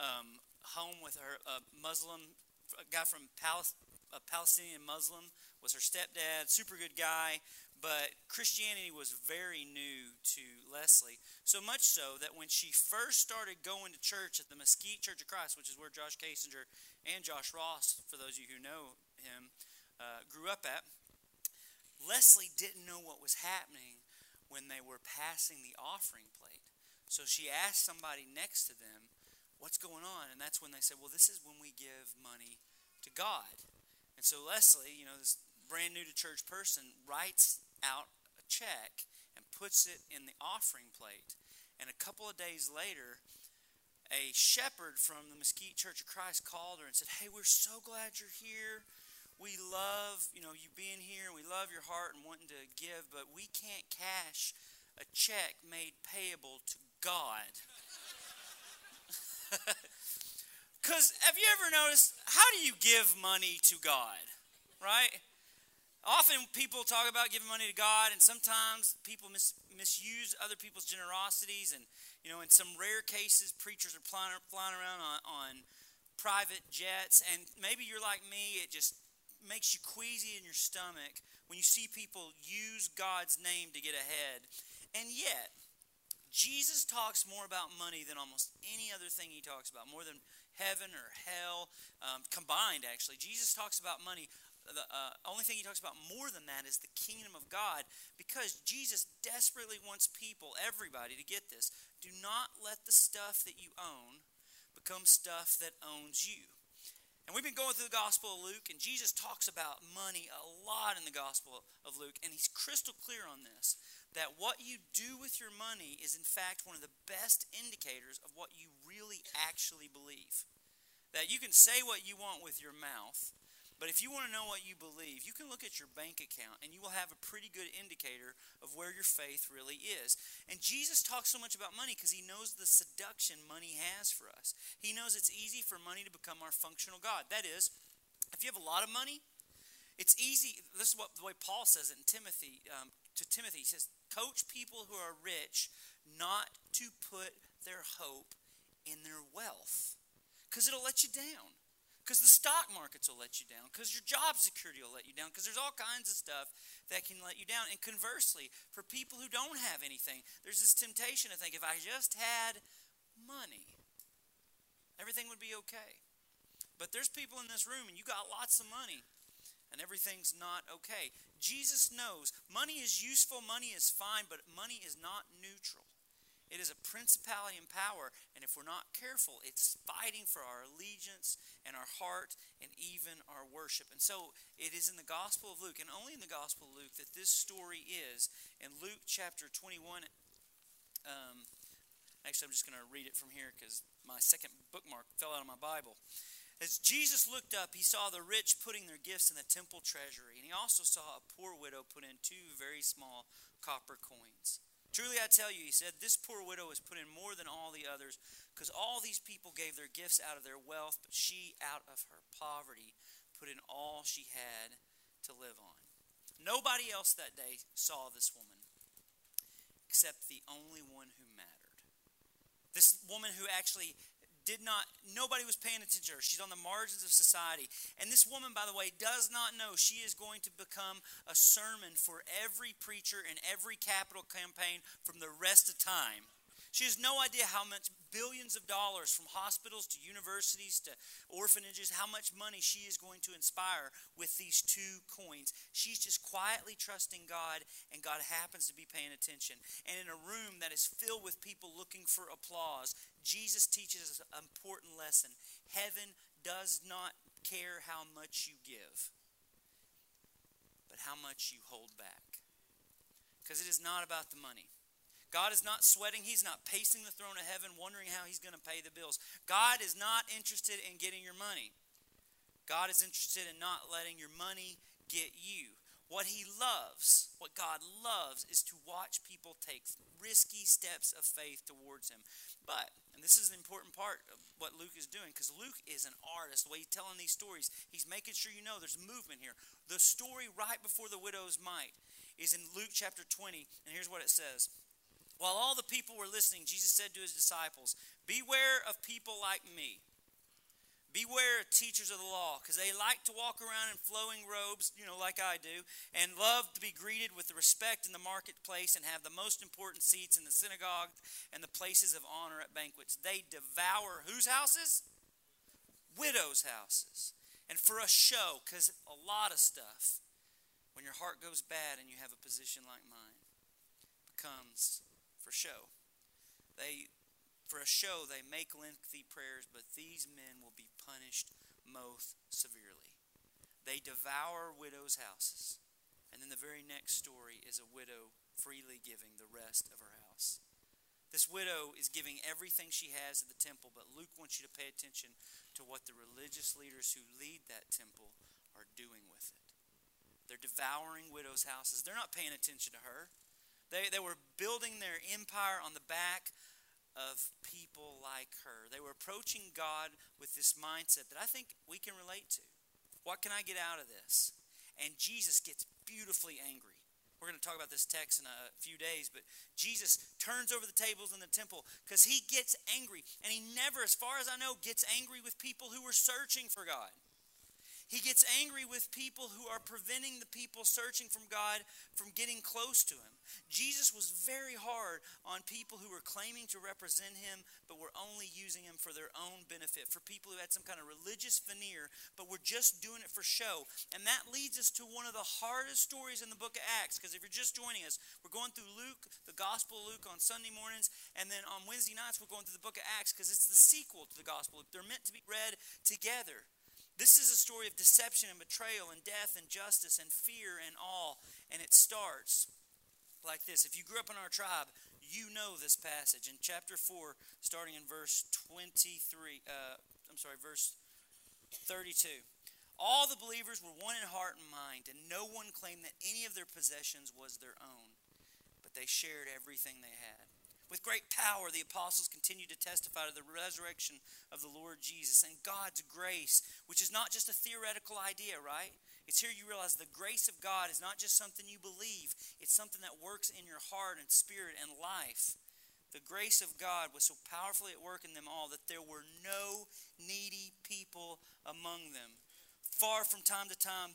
home with her a guy from a Palestinian Muslim was her stepdad, super good guy, but Christianity was very new to Leslie. So much so that when she first started going to church at the Mesquite Church of Christ, which is where Josh Kasinger and Josh Ross, for those of you who know him, grew up at, Leslie didn't know what was happening when they were passing the offering plate. So she asked somebody next to them, what's going on? And that's when they said, well, this is when we give money to God. And so Leslie, this brand new to church person, writes out a check and puts it in the offering plate. And a couple of days later, a shepherd from the Mesquite Church of Christ called her and said, hey, we're so glad you're here. We love, you being here. We love your heart and wanting to give, but we can't cash a check made payable to God. Because have you ever noticed, how do you give money to God, right? Often people talk about giving money to God, and sometimes people misuse other people's generosities. And, in some rare cases, preachers are flying around on private jets. And maybe you're like me, it just makes you queasy in your stomach when you see people use God's name to get ahead. And yet, Jesus talks more about money than almost any other thing he talks about, more than heaven or hell combined, actually. Jesus talks about money. The only thing he talks about more than that is the kingdom of God, because Jesus desperately wants people, everybody, to get this. Do not let the stuff that you own become stuff that owns you. And we've been going through the Gospel of Luke, and Jesus talks about money a lot in the Gospel of Luke, and he's crystal clear on this, that what you do with your money is in fact one of the best indicators of what you really actually believe. That you can say what you want with your mouth, but if you want to know what you believe, you can look at your bank account and you will have a pretty good indicator of where your faith really is. And Jesus talks so much about money because he knows the seduction money has for us. He knows it's easy for money to become our functional God. That is, if you have a lot of money, it's easy. This is the way Paul says it in Timothy. To Timothy, he says, coach people who are rich not to put their hope in their wealth, because it'll let you down. Because the stock markets will let you down. Because your job security will let you down. Because there's all kinds of stuff that can let you down. And conversely, for people who don't have anything, there's this temptation to think, if I just had money, everything would be okay. But there's people in this room and you got lots of money and everything's not okay. Jesus knows money is useful, money is fine, but money is not neutral. It is a principality and power, and if we're not careful, it's fighting for our allegiance and our heart and even our worship. And so it is in the Gospel of Luke, and only in the Gospel of Luke, that this story is. In Luke chapter 21, actually I'm just going to read it from here because my second bookmark fell out of my Bible. As Jesus looked up, he saw the rich putting their gifts in the temple treasury, and he also saw a poor widow put in 2 very small copper coins. Truly I tell you, he said, this poor widow has put in more than all the others, because all these people gave their gifts out of their wealth, but she, out of her poverty, put in all she had to live on. Nobody else that day saw this woman, except the only one who mattered. This woman who actually nobody was paying attention to her. She's on the margins of society. And this woman, by the way, does not know she is going to become a sermon for every preacher in every capital campaign from the rest of time. She has no idea how much billions of dollars from hospitals to universities to orphanages, how much money she is going to inspire with these 2 coins. She's just quietly trusting God, and God happens to be paying attention. And in a room that is filled with people looking for applause, Jesus teaches us an important lesson. Heaven does not care how much you give, but how much you hold back. Because it is not about the money. God is not sweating. He's not pacing the throne of heaven wondering how he's going to pay the bills. God is not interested in getting your money. God is interested in not letting your money get you. What God loves is to watch people take risky steps of faith towards him. But, and this is an important part of what Luke is doing, because Luke is an artist. The way he's telling these stories, he's making sure you know there's movement here. The story right before the widow's mite is in Luke chapter 20, and here's what it says. While all the people were listening, Jesus said to his disciples, "Beware of people like me. Beware of teachers of the law, because they like to walk around in flowing robes, like I do, and love to be greeted with respect in the marketplace and have the most important seats in the synagogue and the places of honor at banquets. They devour whose houses? Widows' houses. And for a show, because a lot of stuff, when your heart goes bad and you have a position like mine, becomes for show. For a show, they make lengthy prayers, but these men will be punished most severely. They devour widows' houses. And then the very next story is a widow freely giving the rest of her house. This widow is giving everything she has at the temple, but Luke wants you to pay attention to what the religious leaders who lead that temple are doing with it. They're devouring widows' houses. They're not paying attention to her. They were building their empire on the back of people like her. They were approaching God with this mindset that I think we can relate to. What can I get out of this? And Jesus gets beautifully angry. We're going to talk about this text in a few days, but Jesus turns over the tables in the temple because he gets angry. And he never, as far as I know, gets angry with people who were searching for God. He gets angry with people who are preventing the people searching from God from getting close to him. Jesus was very hard on people who were claiming to represent him, but were only using him for their own benefit, for people who had some kind of religious veneer, but were just doing it for show. And that leads us to one of the hardest stories in the book of Acts, because if you're just joining us, we're going through Luke, the Gospel of Luke on Sunday mornings, and then on Wednesday nights we're going through the book of Acts, because it's the sequel to the Gospel of Luke. They're meant to be read together. This is a story of deception and betrayal and death and justice and fear and awe. And it starts like this. If you grew up in our tribe, you know this passage. In chapter 4, starting in verse 32. All the believers were one in heart and mind, and no one claimed that any of their possessions was their own, but they shared everything they had. With great power, the apostles continued to testify to the resurrection of the Lord Jesus and God's grace, which is not just a theoretical idea, right? It's here you realize the grace of God is not just something you believe. It's something that works in your heart and spirit and life. The grace of God was so powerfully at work in them all that there were no needy people among them. From time to time,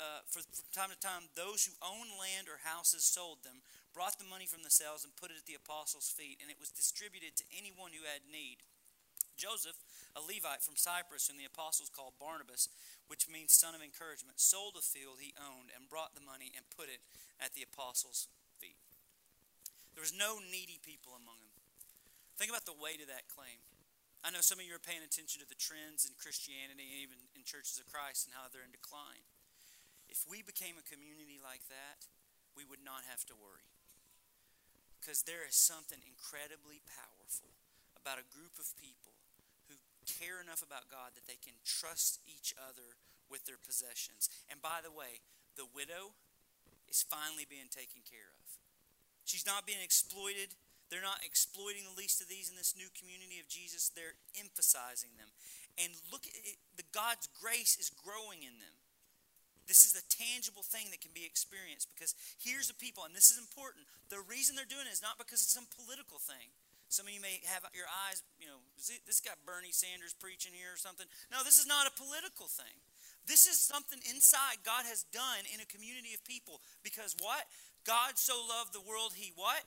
those who owned land or houses sold them, brought the money from the sales and put it at the apostles' feet, and it was distributed to anyone who had need. Joseph, a Levite from Cyprus, whom the apostles called Barnabas, which means son of encouragement, sold a field he owned and brought the money and put it at the apostles' feet. There was no needy people among them. Think about the weight of that claim. I know some of you are paying attention to the trends in Christianity and even in churches of Christ and how they're in decline. If we became a community like that, we would not have to worry. Because there is something incredibly powerful about a group of people who care enough about God that they can trust each other with their possessions. And by the way, the widow is finally being taken care of. She's not being exploited. They're not exploiting the least of these in this new community of Jesus. They're emphasizing them. And look at it, God's grace is growing in them. This is the tangible thing that can be experienced, because here's the people, and this is important. The reason they're doing it is not because it's some political thing. Some of you may have your eyes, this got Bernie Sanders preaching here or something. No, this is not a political thing. This is something inside God has done in a community of people. Because what? God so loved the world, he what?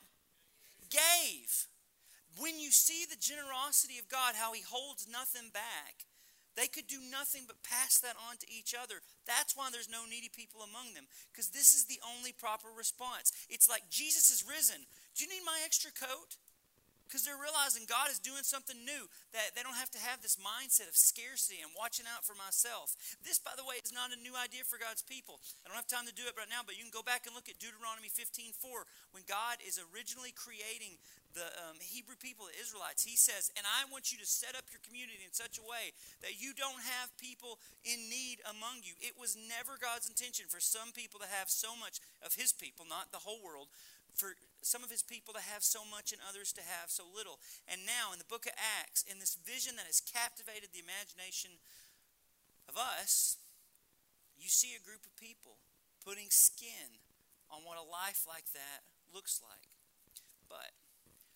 Gave. When you see the generosity of God, how he holds nothing back, they could do nothing but pass that on to each other. That's why there's no needy people among them, because this is the only proper response. It's like Jesus is risen. Do you need my extra coat? Because they're realizing God is doing something new, that they don't have to have this mindset of scarcity and watching out for myself. This, by the way, is not a new idea for God's people. I don't have time to do it right now, but you can go back and look at Deuteronomy 15:4. When God is originally creating the Hebrew people, the Israelites, he says, and I want you to set up your community in such a way that you don't have people in need among you. It was never God's intention for some people to have so much of his people, not the whole world, for some of his people to have so much and others to have so little. And now in the book of Acts, in this vision that has captivated the imagination of us, you see a group of people putting skin on what a life like that looks like. But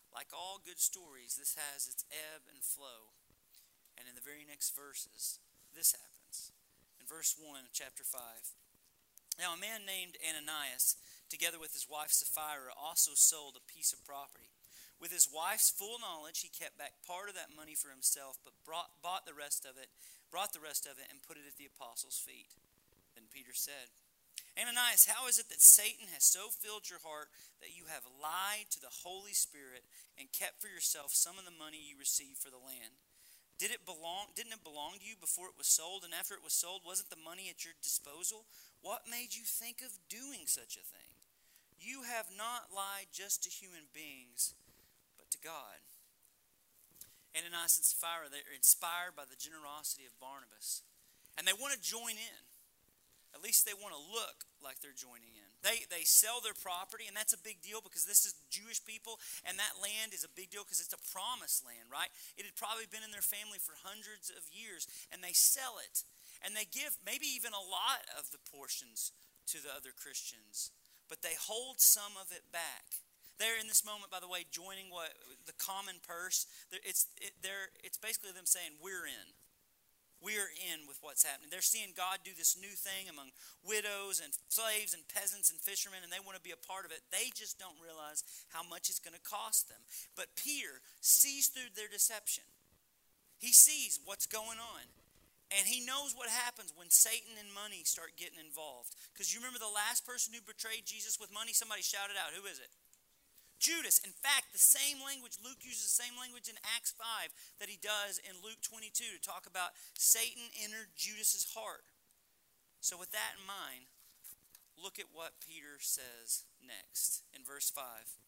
like all good stories, this has its ebb and flow. And in the very next verses, this happens. In verse 1 of chapter 5. Now a man named Ananias, together with his wife Sapphira, also sold a piece of property. With his wife's full knowledge, he kept back part of that money for himself, but brought the rest of it, and put it at the apostles' feet. Then Peter said, Ananias, how is it that Satan has so filled your heart that you have lied to the Holy Spirit and kept for yourself some of the money you received for the land? Didn't it belong to you before it was sold? And after it was sold, wasn't the money at your disposal? What made you think of doing such a thing? You have not lied just to human beings, but to God. Ananias and Sapphira, they're inspired by the generosity of Barnabas. And they want to join in. At least they want to look like they're joining in. They sell their property, and that's a big deal because this is Jewish people, and that land is a big deal because it's a promised land, right? It had probably been in their family for hundreds of years, and they sell it. And they give maybe even a lot of the portions to the other Christians, but they hold some of it back. They're in this moment, by the way, joining what the common purse. It's basically them saying, we're in. We are in with what's happening. They're seeing God do this new thing among widows and slaves and peasants and fishermen, and they want to be a part of it. They just don't realize how much it's going to cost them. But Peter sees through their deception. He sees what's going on. And he knows what happens when Satan and money start getting involved. Because you remember the last person who betrayed Jesus with money? Somebody shouted out. Who is it? Judas. In fact, the same language, Luke uses the same language in Acts 5 that he does in Luke 22 to talk about Satan entered Judas's heart. So with that in mind, look at what Peter says next in verse 5.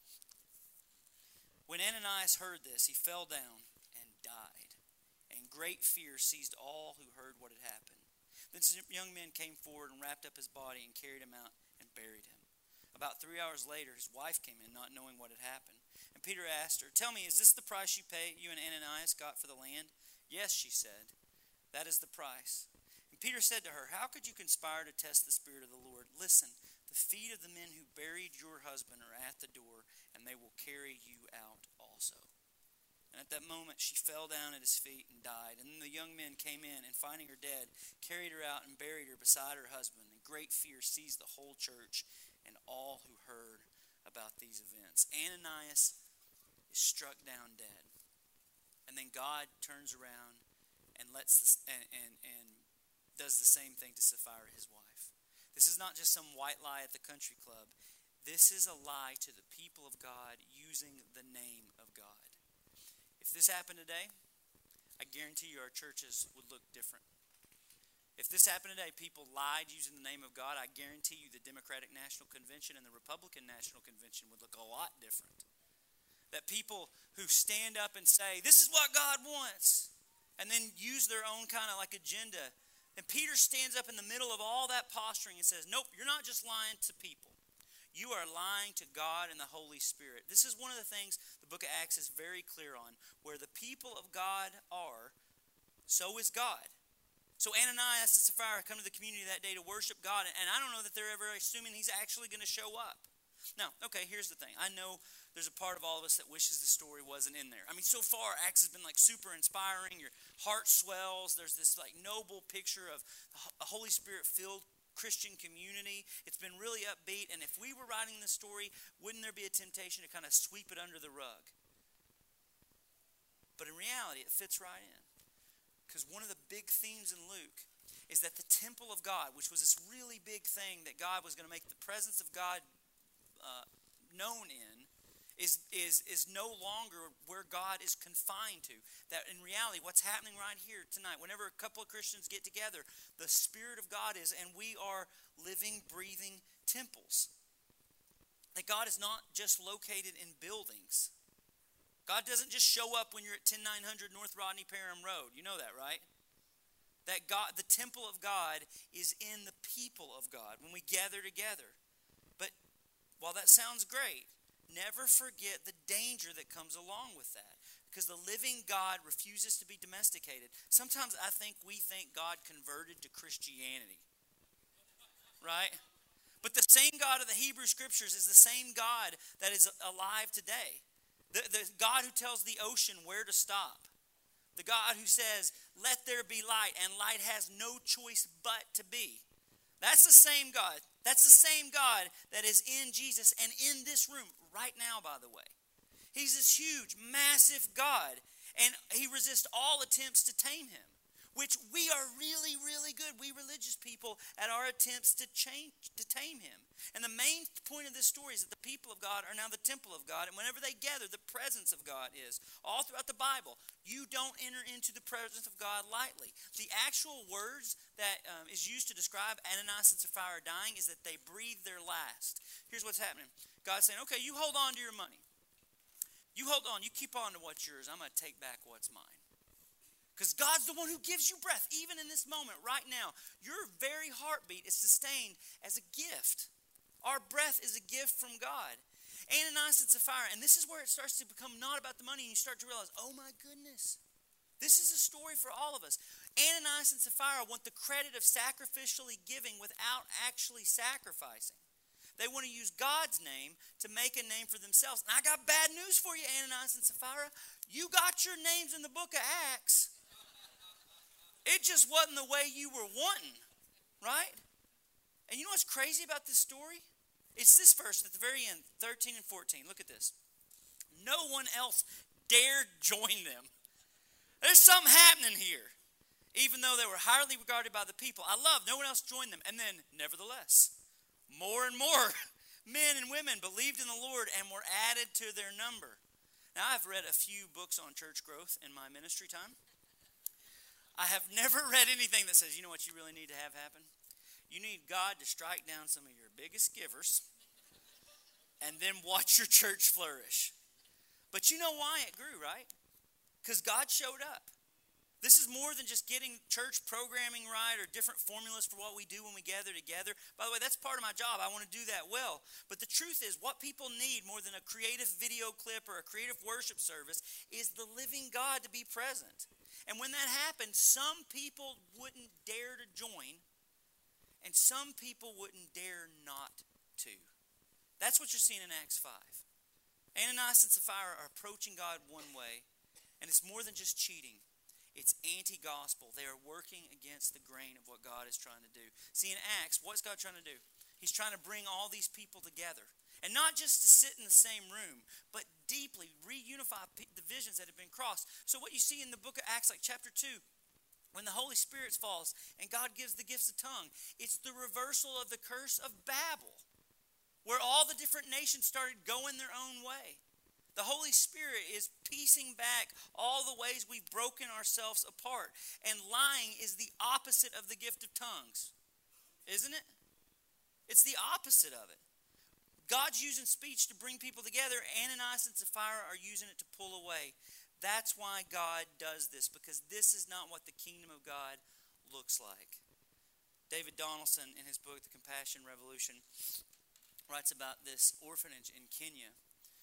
When Ananias heard this, he fell down and died, and great fear seized all who heard what had happened. Then some young men came forward and wrapped up his body and carried him out and buried him. About 3 hours later, his wife came in, not knowing what had happened. And Peter asked her, "Tell me, is this the price you and Ananias got for the land?" "Yes," she said, "that is the price." And Peter said to her, "How could you conspire to test the Spirit of the Lord? Listen, the feet of the men who buried your husband are at the door, and they will carry you out also." And at that moment, she fell down at his feet and died. And then the young men came in, and finding her dead, carried her out and buried her beside her husband. And great fear seized the whole church and all who heard about these events. Ananias is struck down dead. And then God turns around and does the same thing to Sapphira, his wife. This is not just some white lie at the country club. This is a lie to the people of God using the name of God. If this happened today, I guarantee you our churches would look different. If this happened today, people lied using the name of God, I guarantee you the Democratic National Convention and the Republican National Convention would look a lot different. That people who stand up and say, "This is what God wants," and then use their own kind of like agenda. And Peter stands up in the middle of all that posturing and says, "Nope, you're not just lying to people. You are lying to God and the Holy Spirit." This is one of the things the book of Acts is very clear on. Where the people of God are, so is God. So Ananias and Sapphira come to the community that day to worship God, and I don't know that they're ever assuming he's actually going to show up. Now, okay, here's the thing. I know there's a part of all of us that wishes the story wasn't in there. I mean, so far, Acts has been like super inspiring. Your heart swells. There's this like noble picture of a Holy Spirit-filled Christian community. It's been really upbeat, and if we were writing this story, wouldn't there be a temptation to kind of sweep it under the rug? But in reality, it fits right in. Because one of the big themes in Luke is that the temple of God, which was this really big thing that God was going to make the presence of God known in, is no longer where God is confined to. That in reality, what's happening right here tonight, whenever a couple of Christians get together, the Spirit of God is, and we are living, breathing temples. That God is not just located in buildings. God doesn't just show up when you're at 10900 North Rodney Parham Road. You know that, right? That God, the temple of God, is in the people of God when we gather together. But while that sounds great, never forget the danger that comes along with that. Because the living God refuses to be domesticated. Sometimes I think we think God converted to Christianity. Right? But the same God of the Hebrew Scriptures is the same God that is alive today. The God who tells the ocean where to stop. The God who says, let there be light, and light has no choice but to be. That's the same God. That's the same God that is in Jesus and in this room right now, by the way. He's this huge, massive God, and he resists all attempts to tame him, which we are really, really good, we religious people, at our attempts to tame him. And the main point of this story is that the people of God are now the temple of God, and whenever they gather, the presence of God is. All throughout the Bible, you don't enter into the presence of God lightly. The actual words that is used to describe Ananias and Sapphira dying is that they breathe their last. Here's what's happening. God's saying, okay, you hold on to your money. You hold on, you keep on to what's yours. I'm going to take back what's mine. Because God's the one who gives you breath, even in this moment, right now. Your very heartbeat is sustained as a gift. Our breath is a gift from God. Ananias and Sapphira, and this is where it starts to become not about the money, and you start to realize, oh my goodness, this is a story for all of us. Ananias and Sapphira want the credit of sacrificially giving without actually sacrificing. They want to use God's name to make a name for themselves. And I got bad news for you, Ananias and Sapphira. You got your names in the book of Acts. It just wasn't the way you were wanting, right? And you know what's crazy about this story? It's this verse at the very end, 13 and 14. Look at this. No one else dared join them. There's something happening here. Even though they were highly regarded by the people. I love, no one else joined them. And then, nevertheless, more and more men and women believed in the Lord and were added to their number. Now, I've read a few books on church growth in my ministry time. I have never read anything that says, you know what you really need to have happen? You need God to strike down some of your biggest givers and then watch your church flourish. But you know why it grew, right? Because God showed up. This is more than just getting church programming right or different formulas for what we do when we gather together. By the way, that's part of my job. I want to do that well. But the truth is, what people need more than a creative video clip or a creative worship service is the living God to be present. And when that happens, some people wouldn't dare to join, and some people wouldn't dare not to. That's what you're seeing in Acts 5. Ananias and Sapphira are approaching God one way, and it's more than just cheating. It's anti-gospel. They are working against the grain of what God is trying to do. See, in Acts, what's God trying to do? He's trying to bring all these people together. And not just to sit in the same room, but deeply reunify divisions that have been crossed. So what you see in the book of Acts, like chapter 2, when the Holy Spirit falls and God gives the gifts of tongue, it's the reversal of the curse of Babel, where all the different nations started going their own way. The Holy Spirit is piecing back all the ways we've broken ourselves apart. And lying is the opposite of the gift of tongues, isn't it? It's the opposite of it. God's using speech to bring people together. Ananias and Sapphira are using it to pull away. That's why God does this, because this is not what the kingdom of God looks like. David Donaldson, in his book, The Compassion Revolution, writes about this orphanage in Kenya,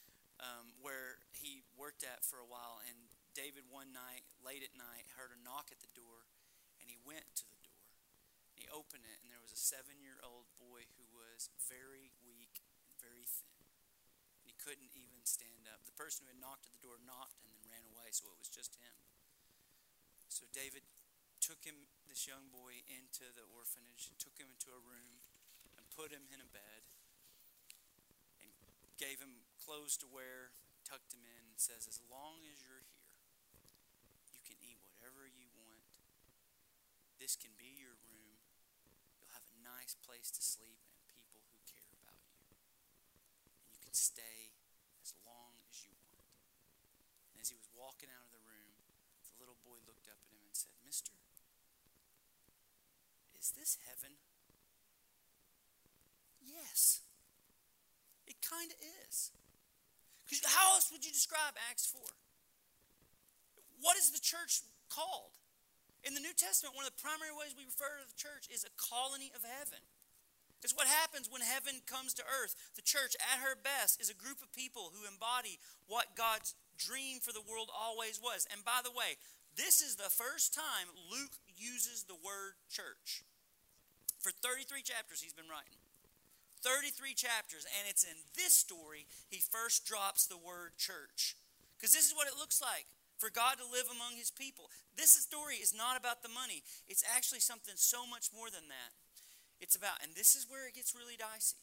where he worked at for a while. And David one night, late at night, heard a knock at the door, and he went to the door. And he opened it, and there was a 7-year-old boy who was very weak and very thin. And he couldn't even stand up. The person who had knocked at the door knocked and then ran away, so it was just him. So David took this young boy into the orphanage, took him into a room, and put him in a bed, and gave him clothes to wear, tucked him in, and says, as long as you're here, you can eat whatever you want. This can be your room. You'll have a nice place to sleep and people who care about you. And you can stay as long as you want. And as he was walking out of the room, the little boy looked up at him and said, Mister, is this heaven? Yes. It kind of is. Because how else would you describe Acts 4? What is the church called? In the New Testament, one of the primary ways we refer to the church is a colony of heaven. It's what happens when heaven comes to earth. The church, at her best, is a group of people who embody what God's dream for the world always was. And by the way, this is the first time Luke uses the word church. For 33 chapters he's been writing. 33 chapters, and it's in this story he first drops the word church. Because this is what it looks like for God to live among his people. This story is not about the money. It's actually something so much more than that. It's about, and this is where it gets really dicey.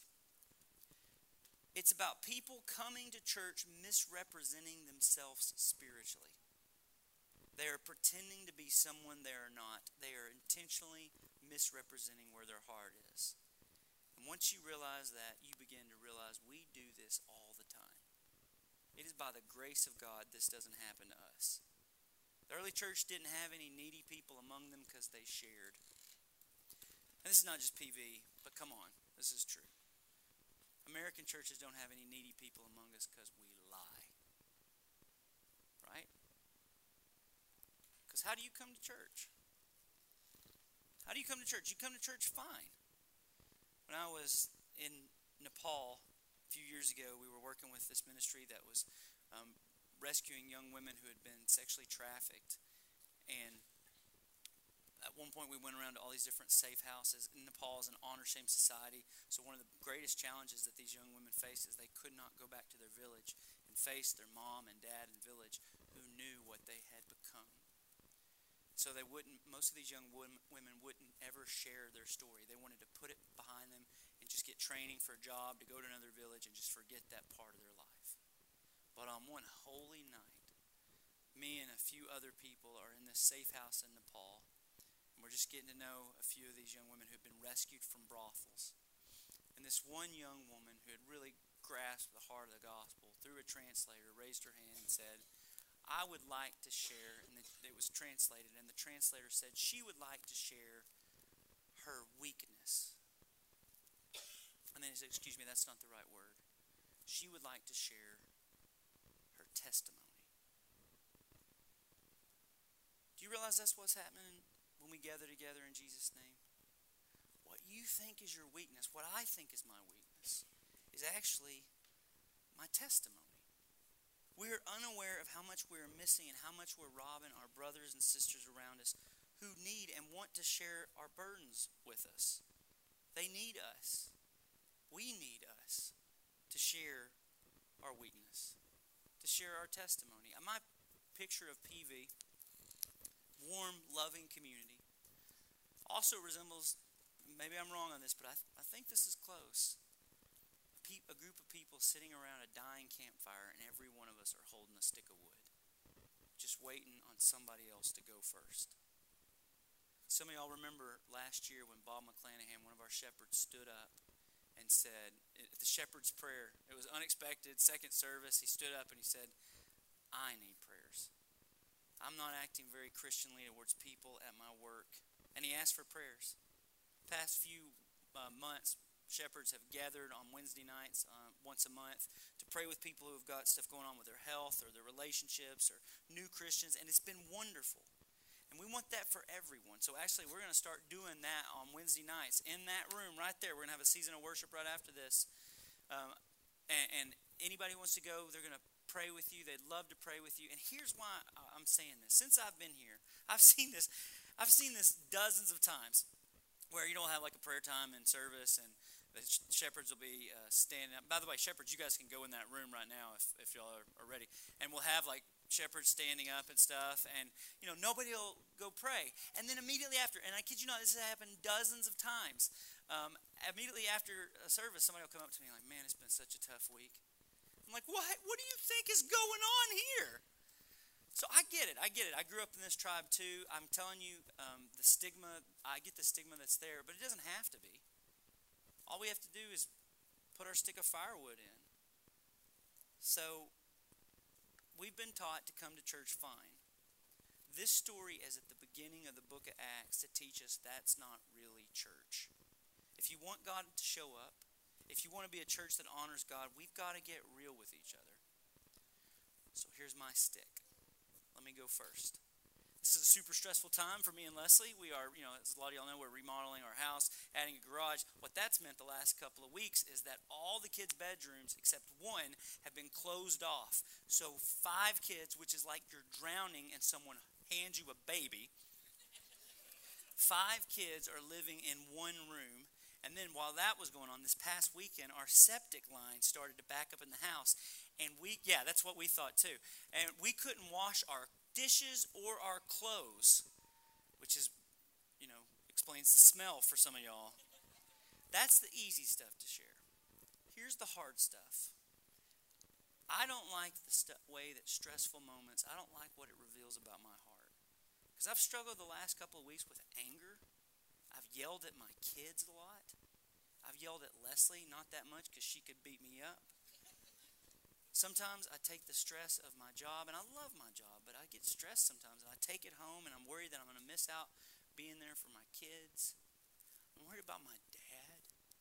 It's about people coming to church misrepresenting themselves spiritually. They are pretending to be someone they are not. They are intentionally misrepresenting where their heart is. And once you realize that, you begin to realize we do this all the time. It is by the grace of God this doesn't happen to us. The early church didn't have any needy people among them because they shared. And this is not just PV, but come on, this is true. American churches don't have any needy people among us because we lie. Right? Because how do you come to church? How do you come to church? You come to church fine. When I was in Nepal a few years ago, we were working with this ministry that was rescuing young women who had been sexually trafficked. And at one point we went around to all these different safe houses. Nepal is an honor-shame society, so one of the greatest challenges that these young women faced is they could not go back to their village and face their mom and dad and village who knew what they had become. So they wouldn't, most of these young women wouldn't ever share their story. They wanted to put it behind them and just get training for a job, to go to another village and just forget that part of their life. But on one holy night, me and a few other people are in this safe house in Nepal, and we're just getting to know a few of these young women who had been rescued from brothels. And this one young woman who had really grasped the heart of the gospel, through a translator, raised her hand and said, I would like to share, and it was translated, and the translator said she would like to share her weakness. And then he said, excuse me, that's not the right word. She would like to share her testimony. Do you realize that's what's happening when we gather together in Jesus' name? What you think is your weakness, what I think is my weakness, is actually my testimony. We are unaware of how much we are missing and how much we're robbing our brothers and sisters around us who need and want to share our burdens with us. They need us. We need us to share our weakness, to share our testimony. My picture of PV, warm, loving community, also resembles, maybe I'm wrong on this, but I think this is close. A group of people sitting around a dying campfire, and every one of us are holding a stick of wood, just waiting on somebody else to go first. Some of y'all remember last year when Bob McClanahan, one of our shepherds, stood up and said, at the shepherd's prayer, it was unexpected, second service, he stood up and he said, I need prayers. I'm not acting very Christianly towards people at my work. And he asked for prayers. Past few months, shepherds have gathered on Wednesday nights once a month to pray with people who have got stuff going on with their health or their relationships or new Christians, and it's been wonderful. And we want that for everyone. So actually, we're going to start doing that on Wednesday nights in that room right there. We're going to have a season of worship right after this. And anybody who wants to go, they're going to pray with you. They'd love to pray with you. And here's why I'm saying this. Since I've been here, I've seen this dozens of times where you don't have like a prayer time and service, and the shepherds will be standing up. By the way, shepherds, you guys can go in that room right now if y'all are ready. And we'll have like shepherds standing up and stuff, and nobody will go pray. And then immediately after, and I kid you not, this has happened dozens of times. Immediately after a service, somebody will come up to me like, man, it's been such a tough week. I'm like, what do you think is going on here? So I get it. I grew up in this tribe too. I'm telling you, the stigma, I get the stigma that's there, but it doesn't have to be. All we have to do is put our stick of firewood in. So we've been taught to come to church fine. This story is at the beginning of the book of Acts to teach us that's not really church. If you want God to show up, if you want to be a church that honors God, we've got to get real with each other. So here's my stick. Let me go first. This is a super stressful time for me and Leslie. We are, as a lot of y'all know, we're remodeling our house, adding a garage. What that's meant the last couple of weeks is that all the kids' bedrooms, except one, have been closed off. So 5 kids, which is like you're drowning and someone hands you a baby. 5 kids are living in one room, And then while that was going on, this past weekend, our septic line started to back up in the house. And that's what we thought too. And we couldn't wash our dishes or our clothes, which is, explains the smell for some of y'all. That's the easy stuff to share. Here's the hard stuff. I don't like the way that stressful moments, I don't like what it reveals about my heart. Because I've struggled the last couple of weeks with anger. I've yelled at my kids a lot. I've yelled at Leslie, not that much because she could beat me up. Sometimes I take the stress of my job, and I love my job, but I get stressed sometimes, and I take it home, and I'm worried that I'm going to miss out being there for my kids. I'm worried about my dad.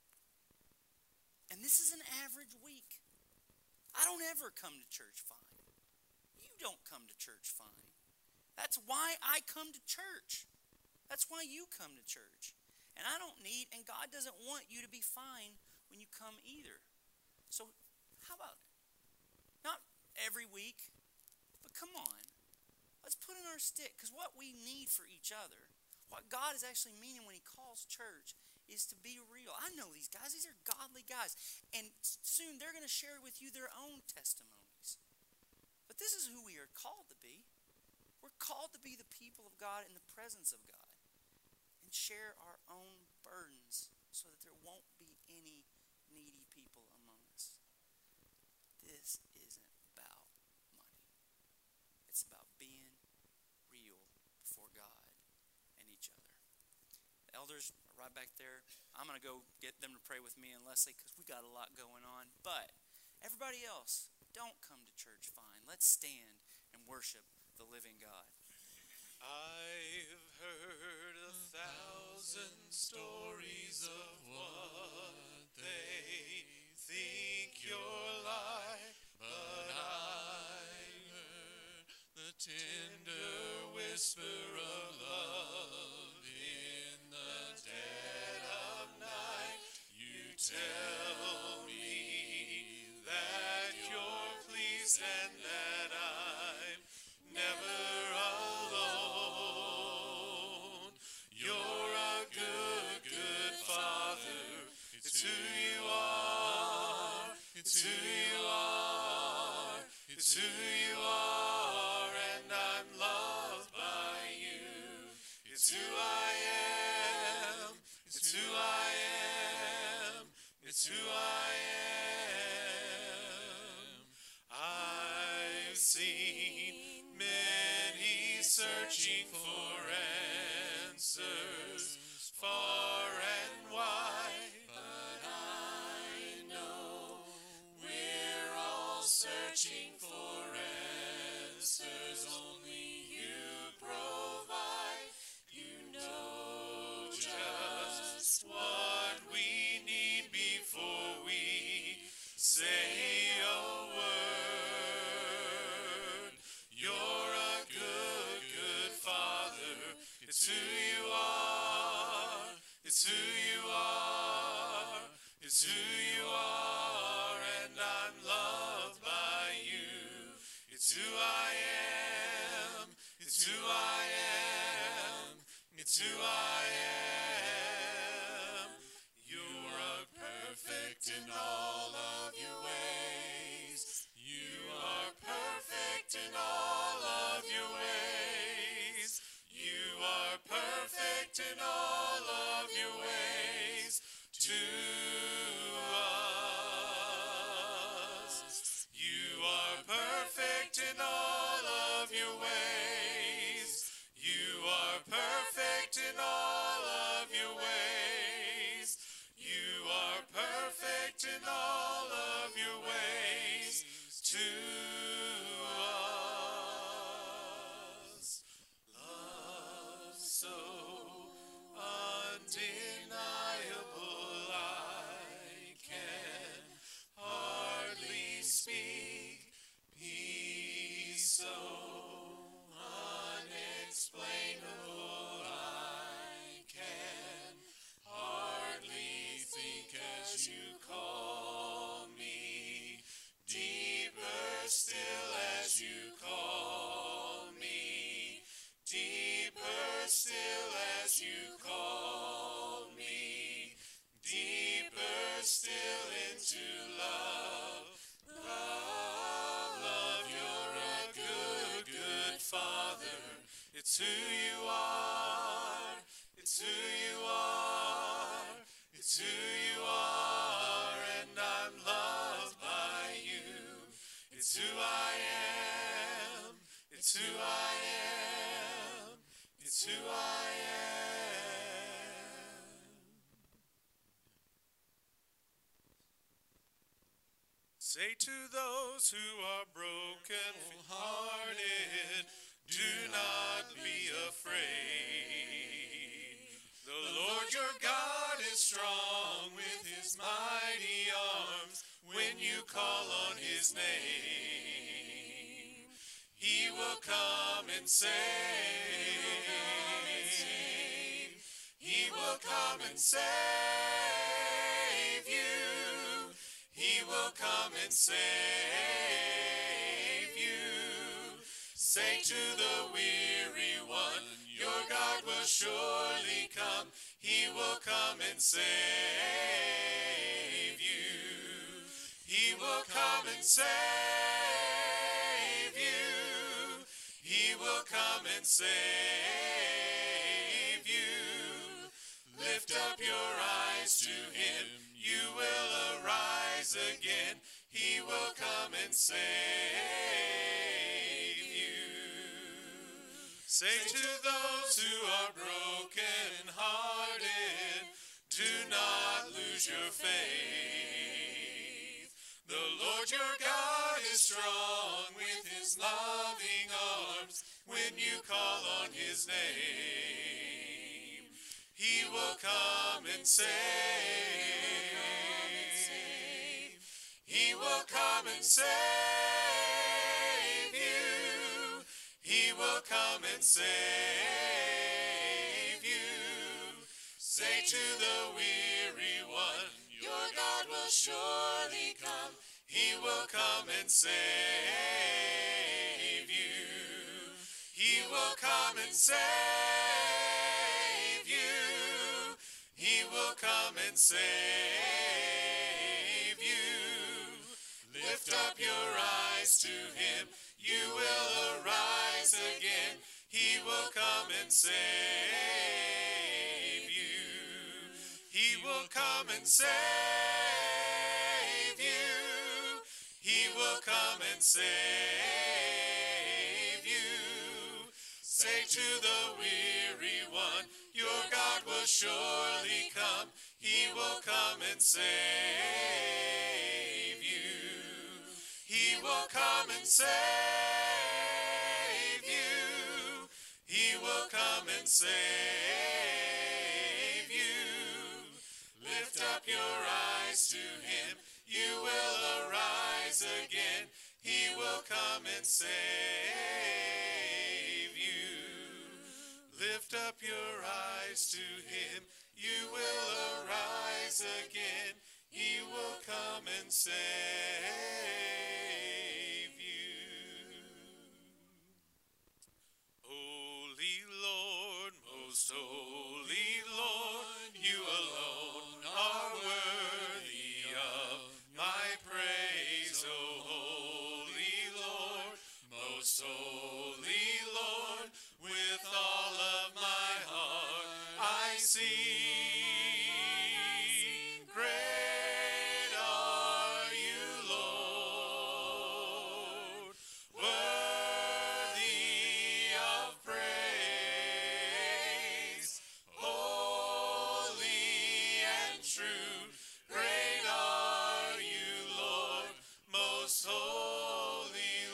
And this is an average week. I don't ever come to church fine. You don't come to church fine. That's why I come to church. That's why you come to church. And I don't need, and God doesn't want you to be fine when you come either. So how about it? Not every week, but come on. Let's put in our stick, because what we need for each other, what God is actually meaning when he calls church, is to be real. I know these guys. These are godly guys. And soon they're going to share with you their own testimonies. But this is who we are called to be. We're called to be the people of God in the presence of God and share our own burdens so that there won't be any needy people among us. This isn't about money. It's about being real before God and each other. The elders are right back there. I'm going to go get them to pray with me and Leslie because we got a lot going on. But everybody else, don't come to church fine. Let's stand and worship the living God. I've heard 1,000 stories of what they think you're like, but I heard the tender whisper of love in the dead of night. You tell me that you're pleased and that I'm never alone. You're a good, good Father. It's who you are. It's who you are. It's who you are. And I'm loved by you. It's who I am. It's who I am. It's who I am. I've seen many searching for answers far and wide, but I know we're all searching for answers only you provide. You know just what we need before we say a word. You're a good, good Father. It's who you are. It's who you are. It's who you are. And I'm loved by you. It's who I am. It's who I am. It's who I am. You are perfect in all of your ways. You are perfect in all of your ways. You are perfect in all of your ways to us. You are perfect in all of your ways. You are perfect in all of your ways. You are perfect in all of your ways to us. Love so undeniable, I can hardly speak. Peace so unexplainable, I can hardly think as you call me. Deeper still as you call me. Deeper still as you call me. Say to those who are broken hearted, do not be afraid. The Lord your God is strong with his mighty arms. When you call on his name, he will come and save. He will come and save you. He will come and save you. Say to the weary one, your God will surely come. He will come and save you. He will come and save you. He will come and save you. Lift up your eyes to him. You will arise again. He will come and save you. Say to those who are broken hearted, do not lose your faith. The Lord your God is strong with his loving arms. When you call on his name, he will come and save. He will come and save you. He will come and save you. Say to the weary one, your God will surely come. He will come and save you. He will come and save you. He will come and save you. Lift up your eyes to him. You will arise again. He will come and save you. He will come and save you. He will come and save you. Say to the weary one, your God will surely come. He will come and save you. He will come and save you. He will come and save you. Lift up your eyes to him. You will arise again. He will come and save you. Lift up your eyes to him. You will arise again. He will come and save you. Holy Lord, most holy Lord, you alone are worthy of my praise. O holy Lord, most holy Lord, with all of my heart I sing. Great are you, Lord, worthy of praise, holy and true. Great are you, Lord, most holy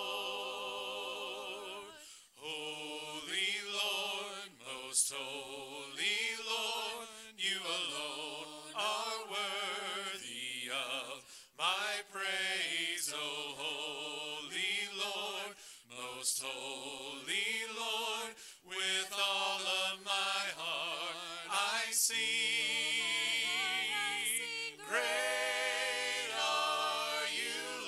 Lord. Holy Lord, most holy Lord, you alone are worthy of my praise. O holy Lord, most holy Lord, with all of my heart I sing. Great are you,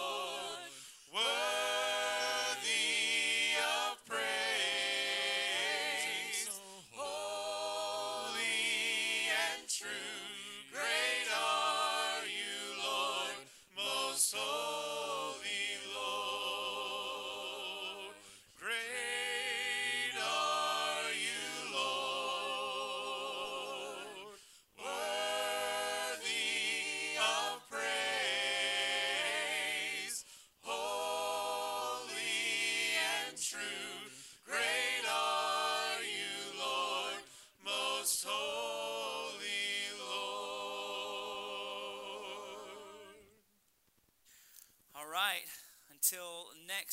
Lord, worthy of praise,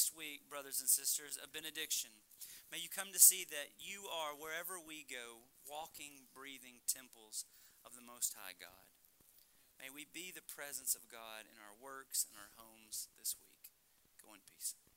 this week, brothers and sisters, a benediction. May you come to see that you are, wherever we go, walking, breathing temples of the Most High God. May we be the presence of God in our works and our homes this week. Go in peace.